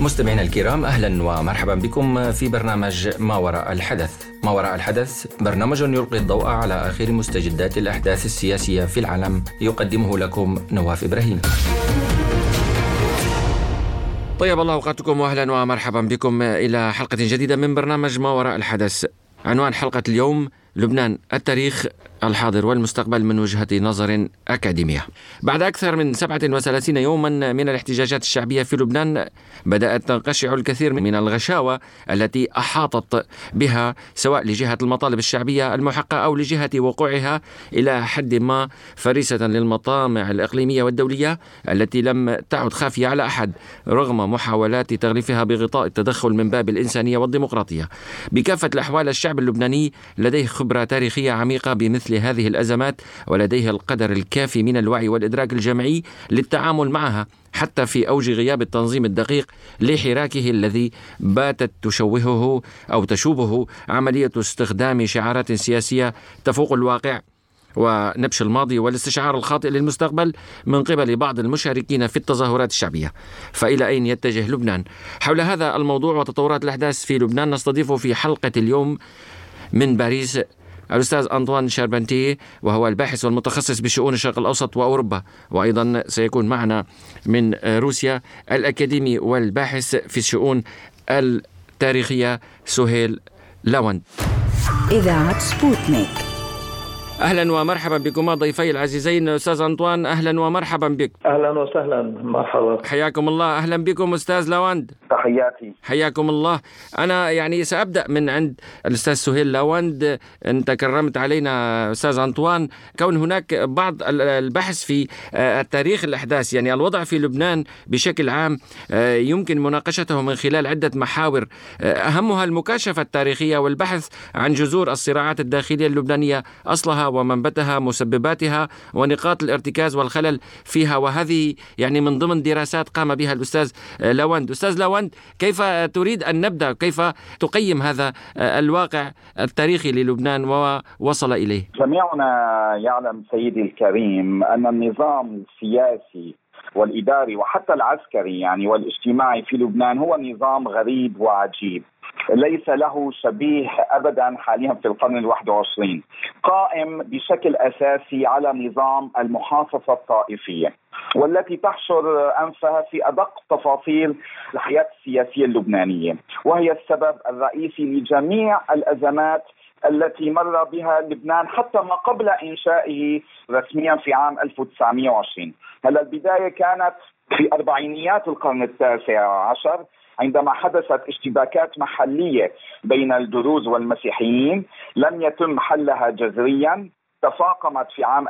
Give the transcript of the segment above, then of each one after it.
مستمعينا الكرام، أهلا ومرحبا بكم في برنامج ما وراء الحدث. ما وراء الحدث برنامج يلقي الضوء على آخر مستجدات الأحداث السياسية في العالم، يقدمه لكم نواف إبراهيم. طيب الله أوقاتكم وأهلا ومرحبا بكم إلى حلقة جديدة من برنامج ما وراء الحدث. عنوان حلقة اليوم: لبنان، التاريخ، الحاضر والمستقبل من وجهة نظر أكاديمية. بعد أكثر من 37 يوما من الاحتجاجات الشعبية في لبنان، بدأت تنقشع الكثير من الغشاوة التي أحاطت بها، سواء لجهة المطالب الشعبية المحقة أو لجهة وقوعها إلى حد ما فريسة للمطامع الإقليمية والدولية التي لم تعد خافية على أحد رغم محاولات تغليفها بغطاء التدخل من باب الإنسانية والديمقراطية. بكافة الأحوال الشعب اللبناني لديه خبرة تاريخية عميقة بمثل هذه الأزمات، ولديه القدر الكافي من الوعي والإدراك الجمعي للتعامل معها، حتى في أوج غياب التنظيم الدقيق لحراكه الذي باتت تشوهه أو تشوبه عملية استخدام شعارات سياسية تفوق الواقع ونبش الماضي والاستشعار الخاطئ للمستقبل من قبل بعض المشاركين في التظاهرات الشعبية. فإلى أين يتجه لبنان؟ حول هذا الموضوع وتطورات الأحداث في لبنان نستضيف في حلقة اليوم من باريس الأستاذ أنطوان شاربنتي، وهو الباحث والمتخصص بشؤون الشرق الأوسط وأوروبا، وأيضا سيكون معنا من روسيا الأكاديمي والباحث في الشؤون التاريخية سهيل لاوند. إذاعة سبوتنيك. أهلا ومرحبا بكما ضيفي العزيزين. أستاذ أنطوان، أهلا ومرحبا بك. أهلا وسهلا، مرحبا. حياكم الله. أهلا بكم أستاذ لاوند. تحياتي. حياكم الله. أنا سأبدأ من عند الأستاذ سهيل لاوند. أنت كرمت علينا أستاذ أنطوان كون هناك بعض البحث في التاريخ الأحداث، الوضع في لبنان بشكل عام يمكن مناقشته من خلال عدة محاور، أهمها المكاشفة التاريخية والبحث عن جذور الصراعات الداخلية اللبنانية، أصلها ومنبتها، مسبباتها ونقاط الارتكاز والخلل فيها، وهذه من ضمن دراسات قام بها الأستاذ لاوند. أستاذ لاوند، كيف تريد أن نبدأ؟ كيف تقيم هذا الواقع التاريخي للبنان ووصل إليه؟ جميعنا يعلم سيدي الكريم أن النظام السياسي والإداري وحتى العسكري والاجتماعي في لبنان هو نظام غريب وعجيب، ليس له شبيه أبدا حاليا في القرن ال21، قائم بشكل أساسي على نظام المحافظة الطائفية، والتي تحشر أنفها في أدق تفاصيل الحياة السياسية اللبنانية، وهي السبب الرئيسي لجميع الأزمات التي مر بها لبنان حتى ما قبل إنشائه رسميا في عام 1920. البداية كانت في أربعينيات القرن ال19 عندما حدثت اشتباكات محلية بين الدروز والمسيحيين لم يتم حلها جذريا، تفاقمت في عام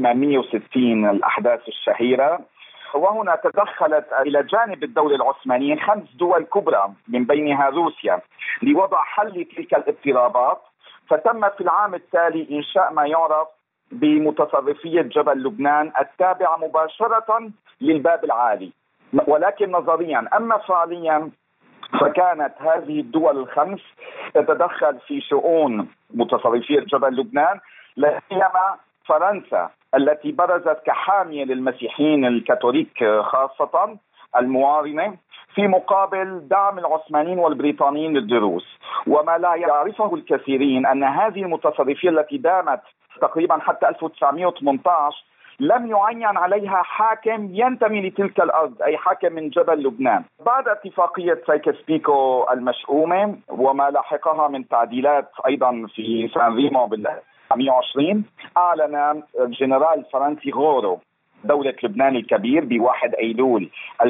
1860 الأحداث الشهيرة، وهنا تدخلت إلى جانب الدولة العثمانية 5 دول كبرى من بينها روسيا لوضع حل لتلك الاضطرابات. فتم في العام التالي إنشاء ما يعرف بمتصرفية جبل لبنان التابعة مباشرة للباب العالي، ولكن نظريا. أما فعليا فكانت هذه الدول ال5 تتدخل في شؤون متصرفية جبل لبنان، لا سيما فرنسا التي برزت كحامية للمسيحيين الكاثوليك خاصة الموارنة، في مقابل دعم العثمانيين والبريطانيين للدروز. وما لا يعرفه الكثيرين أن هذه المتصرفية التي دامت تقريبا حتى 1918 لم يعين عليها حاكم ينتمي لتلك الأرض، أي حاكم من جبل لبنان. بعد اتفاقية سايكس-بيكو المشؤومة وما لاحقها من تعديلات أيضا في سان ريمو بال1920، أعلن الجنرال الفرنسي غورو دولة لبنان الكبير ب1 أيلول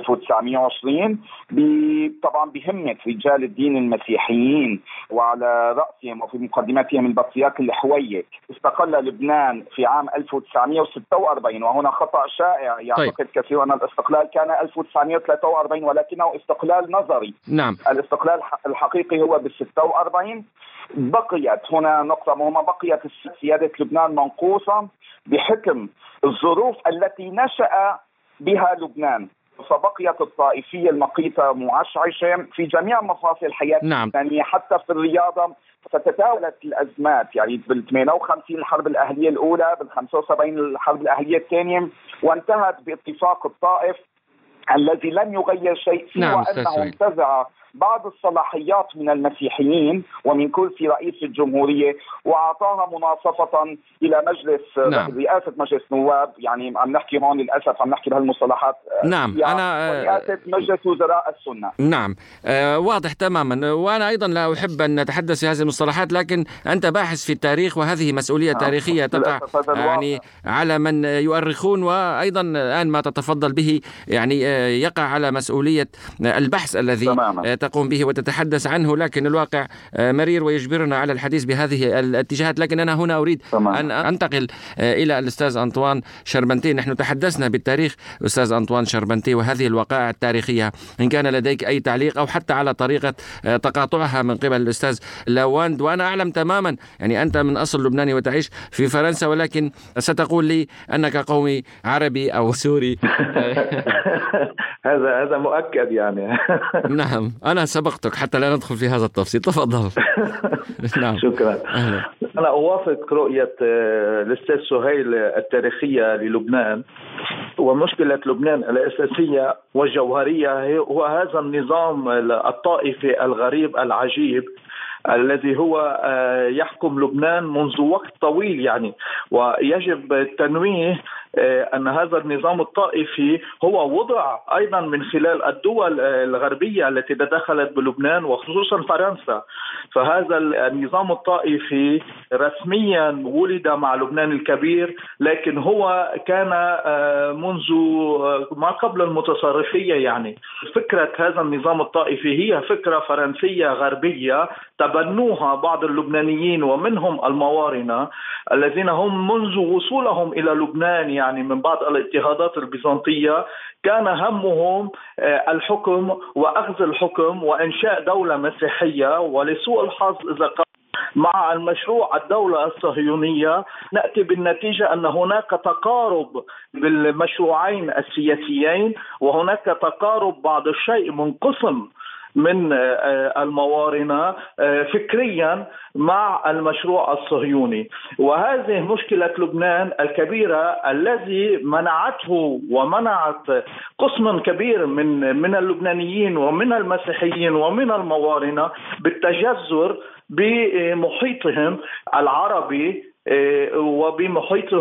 1920 طبعا بهمة رجال الدين المسيحيين، وعلى رأسهم وفي مقدمتهم البطريرك الحويك. استقل لبنان في عام 1946، وهنا خطأ شائع يعتقد كثير أن الاستقلال كان 1943 ولكنه استقلال نظري. نعم. الاستقلال الحقيقي هو بال46. بقيت هنا نقطة مهمة، بقيت سيادة لبنان منقوصة بحكم الظروف التي نشأ بها لبنان، فبقيت الطائفية المقيتة معشعشة في جميع مفاصل الحياة اللبنانية، حتى في الرياضة. فتتاولت الأزمات بال58 الحرب الأهلية الأولى، بال75 الحرب الأهلية الثانية، وانتهت باتفاق الطائف الذي لم يغير شيء فيه، وأنه انتزع بعض الصلاحيات من المسيحيين ومن كرسي رئيس الجمهورية وأعطاها مناصفة إلى مجلس رئاسة مجلس نواب. يعني عم نحكي هون للأسف عم نحكي بهالمصطلحات. رئاسة مجلس وزراء السنة. نعم، واضح تماما. وأنا أيضا لا أحب أن نتحدث في هذه المصطلحات، لكن أنت باحث في التاريخ، وهذه مسؤولية تاريخية تقع يعني على من يؤرخون، وأيضا الآن ما تتفضل به يعني يقع على مسؤولية البحث الذي تقوم به وتتحدث عنه. لكن الواقع مرير ويجبرنا على الحديث بهذه الاتجاهات. لكن أنا هنا أريد أن أنتقل إلى الأستاذ أنطوان شربنتي. نحن تحدثنا بالتاريخ أستاذ أنطوان شربنتي وهذه الوقائع التاريخية، إن كان لديك أي تعليق أو حتى على طريقة تقاطعها من قبل الأستاذ لاواند. وأنا أعلم تماما يعني أنت من أصل لبناني وتعيش في فرنسا، ولكن ستقول لي أنك قومي عربي أو سوري. هذا مؤكد يعني. نعم، أنا سبقتك حتى لا ندخل في هذا التفصيل. تفضل. نعم. شكرا. أنا أوافق رؤية الأستاذ سهيل التاريخية للبنان، ومشكلة لبنان الأساسية والجوهرية هو هذا النظام الطائفي الغريب العجيب الذي هو يحكم لبنان منذ وقت طويل يعني. ويجب التنويه أن هذا النظام الطائفي هو وضع أيضا من خلال الدول الغربية التي تدخلت بلبنان وخصوصا فرنسا. فهذا النظام الطائفي رسميا ولد مع لبنان الكبير، لكن هو كان منذ ما قبل المتصرفية. يعني فكرة هذا النظام الطائفي هي فكرة فرنسية غربية تبنوها بعض اللبنانيين ومنهم الموارنة الذين هم منذ وصولهم إلى لبنان يعني من بعض الاضطهادات البيزنطية كان همهم الحكم وأخذ الحكم وإنشاء دولة مسيحية. ولسوء الحظ إذا مع المشروع الدولة الصهيونية نأتي بالنتيجة أن هناك تقارب بالمشروعين السياسيين، وهناك تقارب بعض الشيء منقسم من الموارنة فكريا مع المشروع الصهيوني. وهذه مشكلة لبنان الكبيرة الذي منعته ومنعت قسم كبير من اللبنانيين ومن المسيحيين ومن الموارنة بالتجذر بمحيطهم العربي وبمحيطه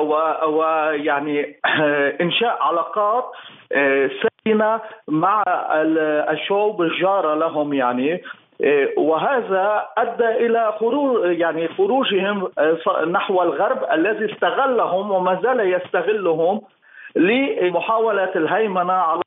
ويعني إنشاء علاقات ساكنة مع الشعوب الجارة لهم يعني. وهذا أدى إلى خروجهم نحو الغرب الذي استغلهم وما زال يستغلهم لمحاولة الهيمنة على.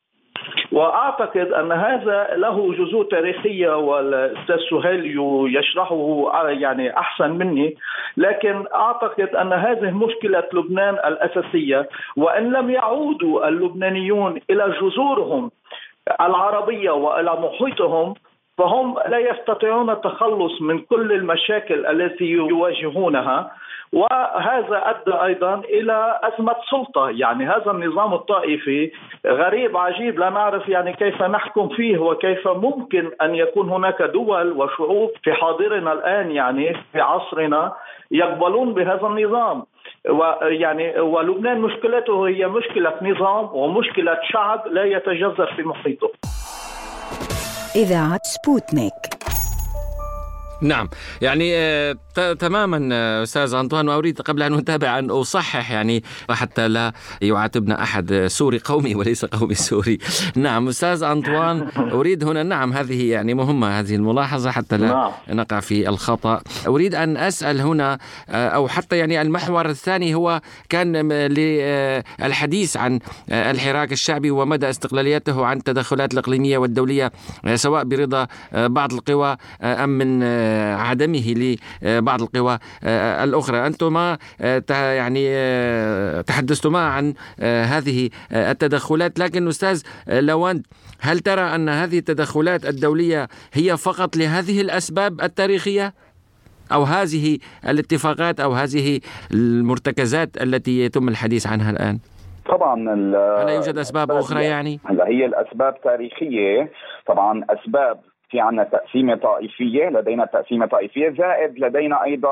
وأعتقد أن هذا له جذور تاريخية والأستاذ سهيل يشرحه يعني أحسن مني، لكن أعتقد أن هذه مشكلة لبنان الأساسية. وإن لم يعودوا اللبنانيون إلى جذورهم العربية وإلى محيطهم فهم لا يستطيعون التخلص من كل المشاكل التي يواجهونها. وهذا أدى أيضا إلى أزمة سلطة. يعني هذا النظام الطائفي غريب عجيب، لا نعرف يعني كيف نحكم فيه وكيف ممكن أن يكون هناك دول وشعوب في حاضرنا الآن يعني في عصرنا يقبلون بهذا النظام. ويعني ولبنان مشكلته هي مشكلة نظام ومشكلة شعب لا يتجذر في محيطه. إذاعة سبوتنيك. نعم، يعني تماما أستاذ أنطوان. وأريد قبل أن نتابع أن أصحح يعني حتى لا يعاتبنا أحد سوري قومي وليس قومي سوري. نعم أستاذ أنطوان، أريد هنا نعم هذه يعني مهمة هذه الملاحظة حتى لا نقع في الخطأ. أريد أن أسأل هنا أو حتى يعني المحور الثاني هو كان للحديث عن الحراك الشعبي ومدى استقلاليته عن التدخلات الإقليمية والدولية سواء برضا بعض القوى أم من عدمه لبعض القوى الأخرى. أنتما يعني تحدثتما عن هذه التدخلات، لكن أستاذ لاواند هل ترى أن هذه التدخلات الدولية هي فقط لهذه الأسباب التاريخية أو هذه الاتفاقات أو هذه المرتكزات التي يتم الحديث عنها الآن؟ طبعا هل يوجد أسباب أخرى يعني؟ هي الأسباب تاريخية طبعا. أسباب في عنا تقسيمة طائفية، لدينا تقسيمة طائفية، زائد لدينا أيضا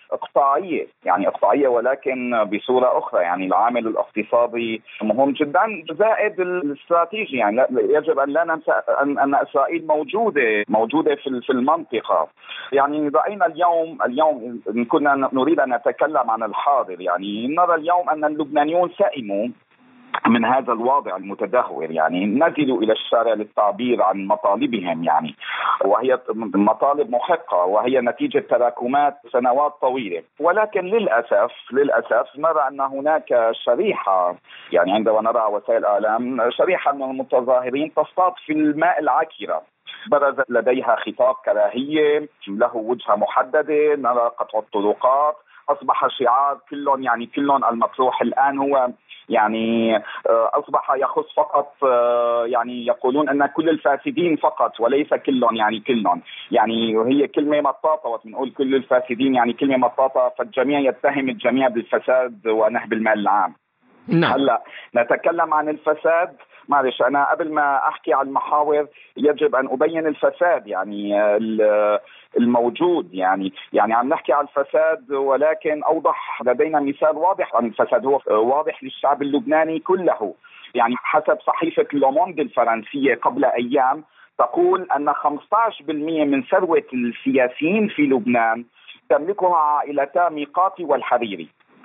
إقطاعية، يعني إقطاعية ولكن بصورة أخرى. يعني العامل الاقتصادي مهم جدا زائد الاستراتيجي. يعني يجب أن لا ننسى أن إسرائيل موجودة في المنطقة. يعني رأينا اليوم إن كنا نريد أن نتكلم عن الحاضر، يعني نرى اليوم أن اللبنانيون سئموا من هذا الوضع المتدهور. يعني نزلوا إلى الشارع للتعبير عن مطالبهم، يعني وهي مطالب محقة وهي نتيجة تراكمات سنوات طويلة. ولكن للأسف نرى أن هناك شريحة، يعني عندما نرى وسائل الإعلام شريحة من المتظاهرين تصطاد في الماء العكرة. برز لديها خطاب كراهية له وجهة محددة، نرى قطع الطرقات، أصبح شعار كلهم المطروح الآن هو يعني أصبح يخص فقط، يعني يقولون أن كل الفاسدين فقط وليس كلهم، يعني هي كلمة مطاطة، وبنقول كل الفاسدين يعني كلمة مطاطة، فالجميع يتهم الجميع بالفساد ونهب المال العام. نعم. هلا نتكلم عن الفساد. معلش أنا قبل ما أحكي عن المحاور يجب أن أبين الفساد يعني الموجود. يعني عم نحكي عن الفساد، ولكن أوضح لدينا مثال واضح عن الفساد، هو واضح للشعب اللبناني كله. يعني حسب صحيفة لوموند الفرنسية قبل أيام تقول أن 15% من ثروة السياسيين في لبنان تملكها عائلتا ميقاتي والحريري.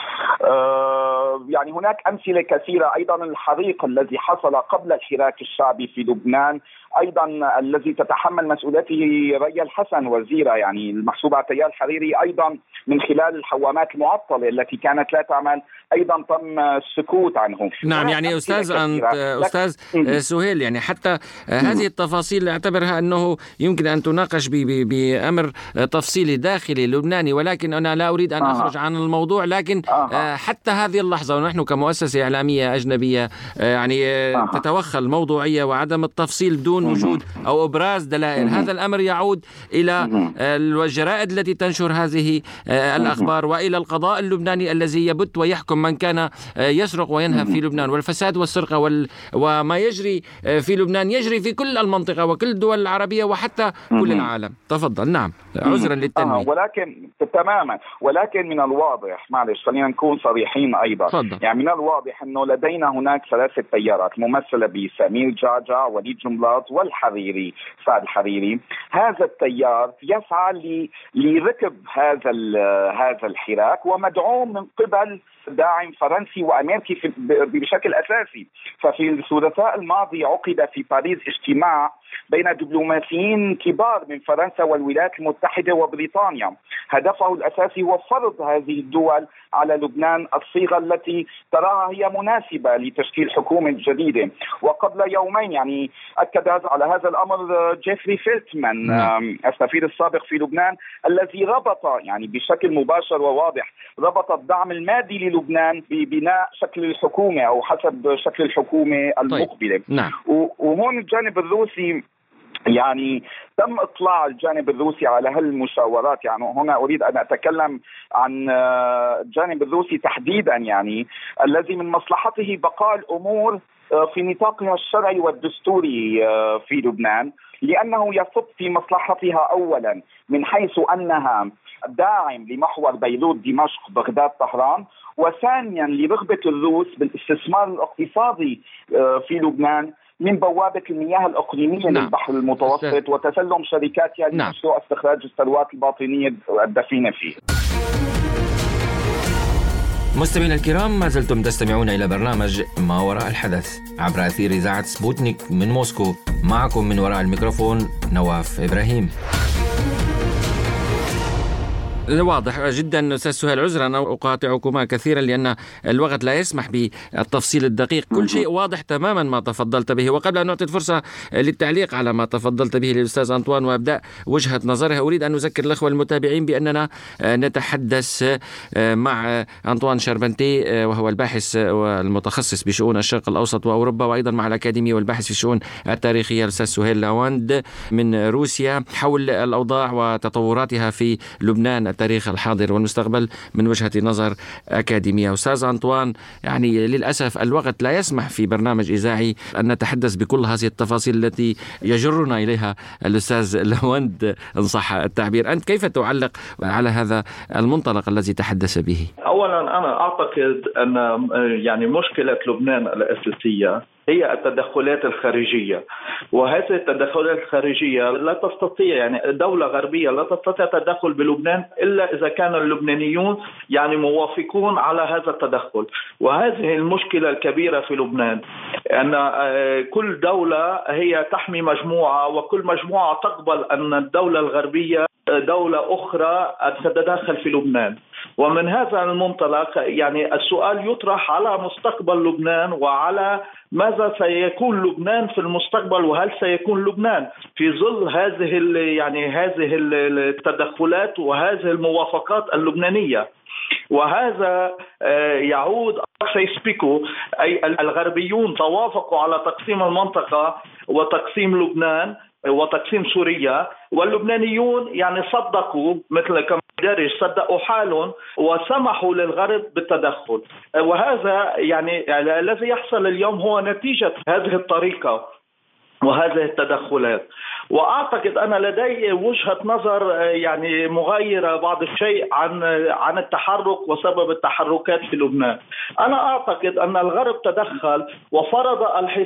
يعني هناك أمثلة كثيرة. أيضا الحريق الذي حصل قبل الحراك الشعبي في لبنان، أيضا الذي تتحمل مسؤوليته ريا الحسن وزيرة، يعني المحسوبة على التيار الحريري، أيضا من خلال الحوامات المعطلة التي كانت لا تعمل، أيضا تم السكوت عنه. نعم. يعني أستاذ سهيل، يعني حتى هذه التفاصيل أعتبرها أنه يمكن أن تناقش بأمر تفصيلي داخلي لبناني، ولكن أنا لا أريد أن أخرج عن الموضوع. لكن حتى هذه اللحظة ونحن كمؤسسة إعلامية أجنبية يعني تتوخى الموضوعية وعدم التفصيل بدون وجود أو إبراز دلائل. هذا الأمر يعود إلى الجرائد التي تنشر هذه الأخبار وإلى القضاء اللبناني الذي يبت ويحكم من كان يسرق وينهب في لبنان. والفساد والسرقة وما يجري في لبنان يجري في كل المنطقة وكل الدول العربية وحتى كل العالم. تفضل. نعم، عذرا للتنويه. ولكن تماما، ولكن من الواضح، معلش خلينا نكون صريحين أيضا. فضل. يعني من الواضح أنه لدينا هناك 3 تيارات ممثلة بسمير جعجع، وليد جنبلاط، والحريري سعد الحريري. هذا التيار يسعى لركب هذا الحراك، ومدعوم من قبل داعم فرنسي وأمريكي بشكل أساسي. ففي الثلاثاء الماضي عقد في باريس اجتماع بين دبلوماسيين كبار من فرنسا والولايات المتحدة وبريطانيا، هدفه الأساسي هو فرض هذه الدول على لبنان الصيغة التي تراها هي مناسبة لتشكيل حكومة جديدة. وقبل يومين يعني أكد على هذا الأمر جيفري فيلتمان السفير السابق في لبنان، الذي ربط يعني بشكل مباشر وواضح ربط الدعم المادي للبنان ببناء شكل الحكومة أو حسب شكل الحكومة المقبلة. نعم. وهون الجانب الروسي يعني تم إطلاع الجانب الروسي على هالمشاورات. يعني هنا أريد أن أتكلم عن الجانب الروسي تحديدا، يعني الذي من مصلحته بقاء الأمور في نطاقها الشرعي والدستوري في لبنان، لأنه يصب في مصلحتها أولا من حيث أنها داعم لمحور بيروت دمشق بغداد طهران، وثانيا لرغبة الروس بالاستثمار الاقتصادي في لبنان من بوابة المياه الإقليمية للبحر المتوسط وتسلم شركاتها لمشروع استخراج الثروات الباطنية الدفينة فيه. مستمعينا الكرام، ما زلتم تستمعون إلى برنامج ما وراء الحدث عبر أثير إذاعة سبوتنيك من موسكو. معكم من وراء الميكروفون نواف إبراهيم. واضح جدا أستاذ سهيل، عذرا أنا أقاطعكما كثيرا لأن الوقت لا يسمح بالتفصيل الدقيق. كل شيء واضح تماما ما تفضلت به. وقبل أن نعطي الفرصة للتعليق على ما تفضلت به للأستاذ أنطوان وأبدأ وجهة نظرها، أريد أن أذكر الأخوة المتابعين بأننا نتحدث مع أنطوان شربنتي، وهو الباحث والمتخصص بشؤون الشرق الأوسط وأوروبا، وأيضا مع الأكاديمية والباحث في الشؤون التاريخية الأستاذ سهيل لاوند من روسيا، حول الأوضاع وتطوراتها في لبنان التاريخ الحاضر والمستقبل من وجهة نظر أكاديمية. أستاذ أنطوان، يعني للأسف الوقت لا يسمح في برنامج إذاعي أن نتحدث بكل هذه التفاصيل التي يجرنا إليها الأستاذ لوند إن صح التعبير. أنت كيف تعلق على هذا المنطلق الذي تحدث به؟ أولا أنا أعتقد أن يعني مشكلة لبنان الأساسية هي التدخلات الخارجية، وهذه التدخلات الخارجية لا تستطيع، يعني دولة غربية لا تستطيع التدخل بلبنان إلا إذا كان اللبنانيون يعني موافقون على هذا التدخل. وهذه المشكلة الكبيرة في لبنان، أن كل دولة هي تحمي مجموعة، وكل مجموعة تقبل أن الدولة الغربية دولة أخرى تتدخل في لبنان. ومن هذا المنطلق يعني السؤال يطرح على مستقبل لبنان وعلى ماذا سيكون لبنان في المستقبل، وهل سيكون لبنان في ظل هذه التدخلات وهذه الموافقات اللبنانية. وهذا يعود سيسبيكو، أي الغربيون توافقوا على تقسيم المنطقة وتقسيم لبنان وتقسيم سوريا، واللبنانيون يعني صدقوا مثل كما دارج صدقوا حالهم وسمحوا للغرب بالتدخل. وهذا يعني الذي يحصل اليوم هو نتيجة هذه الطريقة وهذه التدخلات. وأعتقد أنا لدي وجهة نظر يعني مغايرة بعض الشيء عن التحرك وسبب التحركات في لبنان. أنا أعتقد أن الغرب تدخل وفرض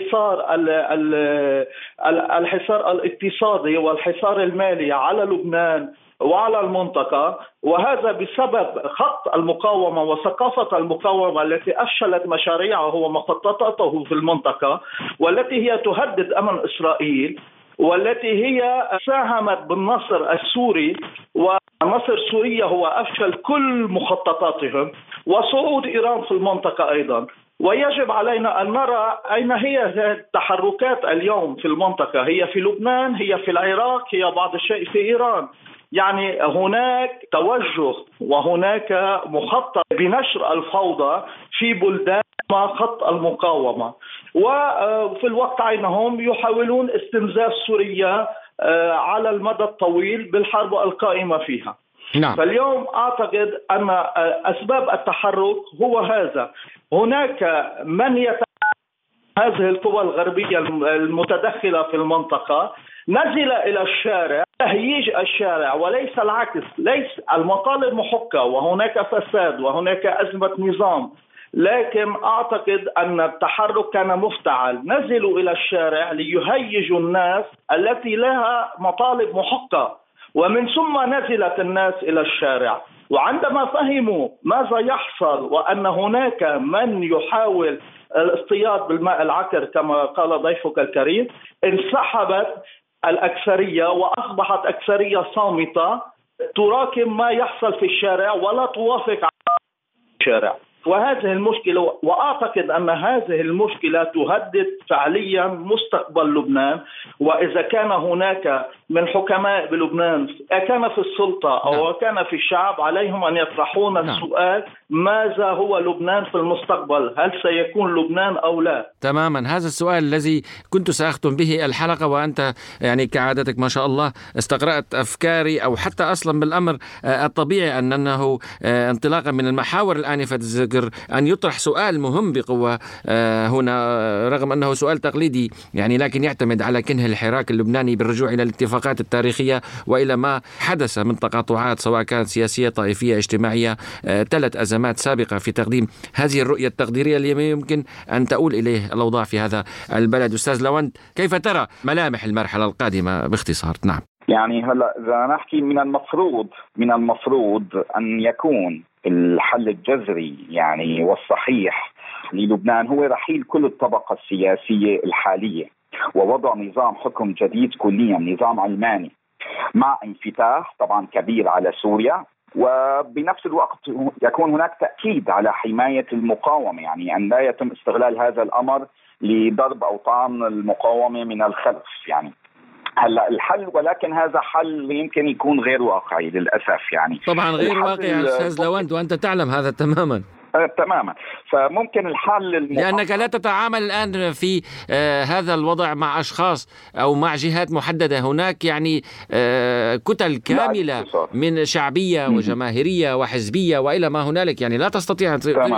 الحصار الاقتصادي والحصار المالي على لبنان وعلى المنطقة، وهذا بسبب خط المقاومة وثقافة المقاومة التي أفشلت مشاريعه ومخططاته في المنطقة، والتي هي تهدد أمن إسرائيل، والتي هي ساهمت بالنصر السوري، ونصر سوريا هو أفشل كل مخططاتهم، وصعود إيران في المنطقة أيضا. ويجب علينا أن نرى أين هي التحركات اليوم في المنطقة، هي في لبنان، هي في العراق، هي بعض الشيء في إيران. يعني هناك توجه وهناك مخطط بنشر الفوضى في بلدان ما خط المقاومة، وفي الوقت عينهم يحاولون استنزاف سوريا على المدى الطويل بالحرب القائمة فيها. نعم. فاليوم أعتقد أن أسباب التحرك هو هذا. هناك من هذه القوى الغربية المتدخلة في المنطقة نزل إلى الشارع تهييج الشارع، وليس العكس. ليس المطالب محقة وهناك فساد وهناك أزمة نظام، لكن أعتقد أن التحرك كان مفتعل. نزلوا إلى الشارع ليهيجوا الناس التي لها مطالب محقة، ومن ثم نزلت الناس إلى الشارع. وعندما فهموا ماذا يحصل وأن هناك من يحاول الاصطياد بالماء العكر كما قال ضيفك الكريم، انسحبت الأكثرية وأصبحت أكثرية صامتة تراكم ما يحصل في الشارع ولا توافق على الشارع. وهذه المشكلة، وأعتقد أن هذه المشكلة تهدد فعليا مستقبل لبنان. وإذا كان هناك من حكماء بلبنان كان في السلطة أو كان في الشعب، عليهم أن يطرحون السؤال: ماذا هو لبنان في المستقبل؟ هل سيكون لبنان أو لا؟ تماما، هذا السؤال الذي كنت سأختم به الحلقة، وأنت يعني كعادتك ما شاء الله استقرأت أفكاري، أو حتى أصلا بالأمر الطبيعي أنه انطلاقا من المحاور الآنفة الذكر أن يطرح سؤال مهم بقوة هنا، رغم أنه سؤال تقليدي يعني، لكن يعتمد على كنه الحراك اللبناني بالرجوع إلى الاتفاقات التاريخية وإلى ما حدث من تقاطعات سواء كانت سياسية طائفية اجتماعية، تلت أزمات سابقة في تقديم هذه الرؤية التقديرية اللي يمكن أن تؤول إليه الأوضاع في هذا البلد. أستاذ لوند، كيف ترى ملامح المرحلة القادمة باختصار؟ نعم. يعني هلا إذا نحكي من المفروض أن يكون الحل الجذري يعني والصحيح للبنان هو رحيل كل الطبقة السياسية الحالية ووضع نظام حكم جديد كليا، نظام علماني مع انفتاح طبعا كبير على سوريا، وبنفس الوقت يكون هناك تأكيد على حماية المقاومة، يعني أن لا يتم استغلال هذا الأمر لضرب أو طعن المقاومة من الخلف. يعني هلا الحل، ولكن هذا حل يمكن يكون غير واقعي للأسف. يعني طبعا غير واقعي أستاذ لوند، وأنت تعلم هذا تماما. تماما. فممكن الحل لأنك لا تتعامل الآن في هذا الوضع مع أشخاص أو مع جهات محددة. هناك يعني كتل كاملة من شعبية وجماهيرية وحزبية وإلى ما هنالك، يعني لا تستطيع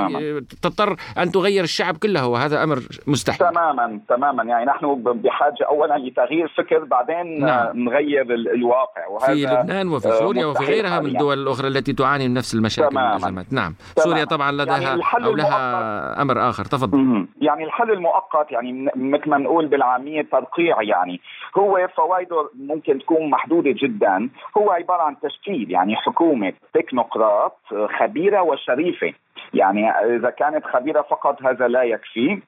تضطر أن تغير الشعب كله، وهذا أمر مستحيل. تماما يعني نحن بحاجة أولا لتغيير فكر، بعدين نغير الواقع. وهذا في لبنان وفي سوريا وفي غيرها من الدول الأخرى التي تعاني من نفس المشاكل والأزمات. نعم. سوريا طبعا لديها يعني أو لها أمر آخر. تفضل. يعني الحل المؤقت يعني مثل ما نقول بالعامية ترقيع، يعني هو فوائده ممكن تكون محدودة جدا. هو عبارة عن تشكيل يعني حكومة تكنوقراط خبيرة وشريفة. يعني إذا كانت خبيرة فقط هذا لا يكفي،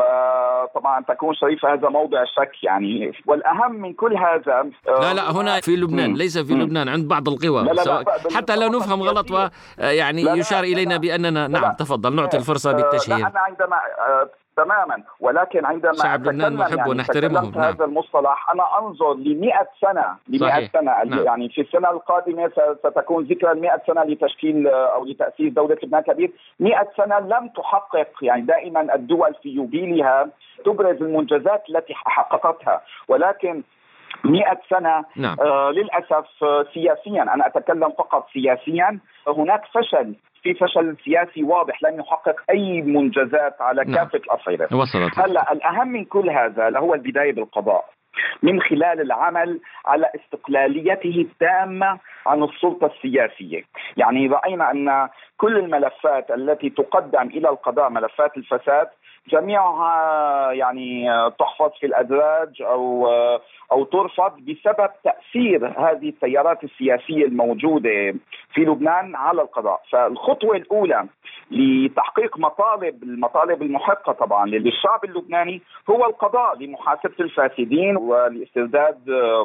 وطبعا تكون شريفة هذا موضع شك يعني. والأهم من كل هذا لا هنا في لبنان ليس في لبنان عند بعض القوى لا حتى لا نفهم غلط ويعني يشار إلينا بأننا نعم. تفضل نعطي الفرصة بالتشهير. أنا عندما تماما، ولكن عندما شعب لبنان نحب ونحترمه هذا المصطلح أنا أنظر ل100 سنة نعم. يعني في السنة القادمة ستكون ذكرى 100 سنة لتشكيل أو لتأسيس دولة لبنان كبير. 100 سنة لم تحقق، يعني دائما الدول في يوبيلها تبرز المنجزات التي حققتها، ولكن 100 سنة نعم. للأسف سياسيا، أنا أتكلم فقط سياسيا، هناك في فشل سياسي واضح، لم يحقق أي منجزات على كافة الأصعدة. هلا الأهم من كل هذا هو البداية بالقضاء، من خلال العمل على استقلاليته التامة عن السلطة السياسية. يعني رأينا أن كل الملفات التي تقدم إلى القضاء، ملفات الفساد، جميعها يعني تحفظ في الأدراج أو ترفض بسبب تأثير هذه التيارات السياسية الموجودة في لبنان على القضاء. فالخطوة الأولى لتحقيق المطالب المحقة طبعا للشعب اللبناني هو القضاء لمحاسبة الفاسدين ولاسترداد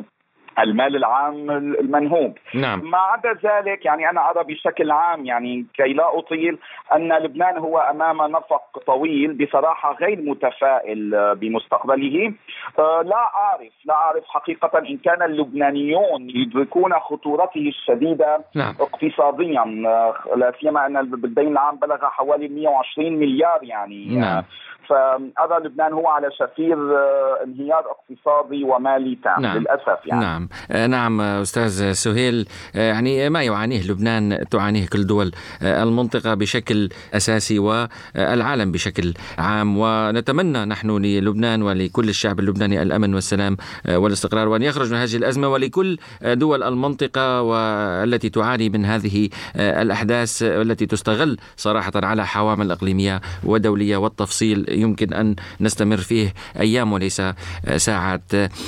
المال العام المنهوب. نعم. ما عدا ذلك يعني أنا أرى بشكل عام، يعني كي لا أطيل، أن لبنان هو أمام نفق طويل بصراحة، غير متفائل بمستقبله. لا أعرف حقيقة إن كان اللبنانيون يدركون خطورته الشديدة. نعم. اقتصاديا، لا سيما أن الدين العام بلغ حوالي 120 مليار يعني. نعم. فأرى لبنان هو على شفير انهيار اقتصادي ومالي تام. نعم. للأسف يعني. نعم أستاذ سهيل، يعني ما يعانيه لبنان تعانيه كل دول المنطقة بشكل أساسي والعالم بشكل عام، ونتمنى نحن للبنان ولكل الشعب اللبناني الأمن والسلام والاستقرار، وأن يخرج من هذه الأزمة، ولكل دول المنطقة والتي تعاني من هذه الأحداث التي تستغل صراحة على حوامل إقليمية ودولية، والتفصيل يمكن أن نستمر فيه أيام وليس ساعات.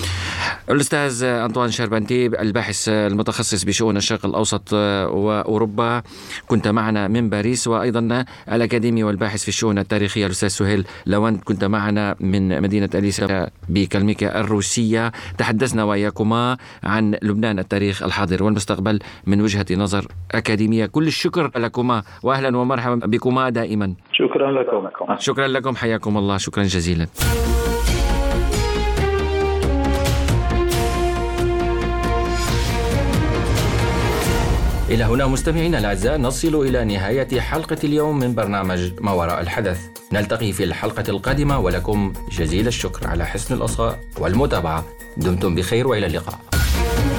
الأستاذ أنطوان شربنتي، الباحث المتخصص بشؤون الشرق الأوسط وأوروبا، كنت معنا من باريس، وأيضا الأكاديمي والباحث في الشؤون التاريخية الأستاذ سهيل لوند، كنت معنا من مدينة أليسا بكلميكا الروسية. تحدثنا وإياكما عن لبنان، التاريخ، الحاضر والمستقبل من وجهة نظر أكاديمية. كل الشكر لكما وأهلا ومرحبا بكما دائما. شكرا لكم. شكرا لكم، حياكم الله، شكرا جزيلا. إلى هنا مستمعينا الأعزاء نصل إلى نهاية حلقة اليوم من برنامج ما وراء الحدث. نلتقي في الحلقة القادمة، ولكم جزيل الشكر على حسن الإصغاء والمتابعة. دمتم بخير وإلى اللقاء.